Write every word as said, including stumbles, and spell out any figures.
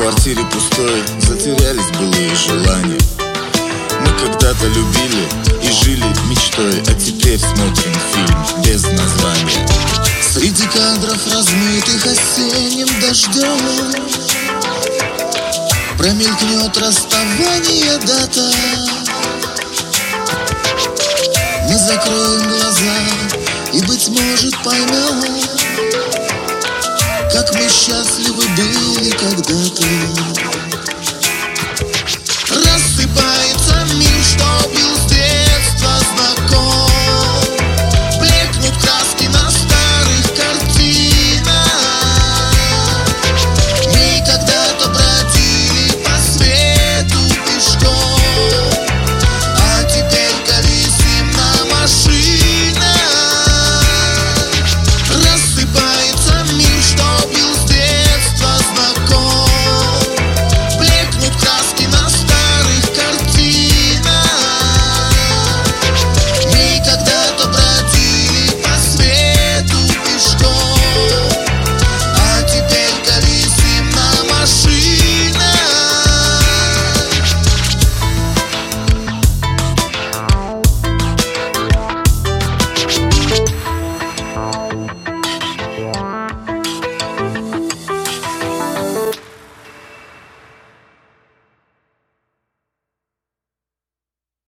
квартире пустой затерялись былые желания. Мы когда-то любили и жили мечтой, а теперь смотрим фильм без названия. Среди кадров, размытых осенним дождем, промелькнет расставание дата. Мы закроем глаза и, быть может, поймем, как мы счастливы были когда-то.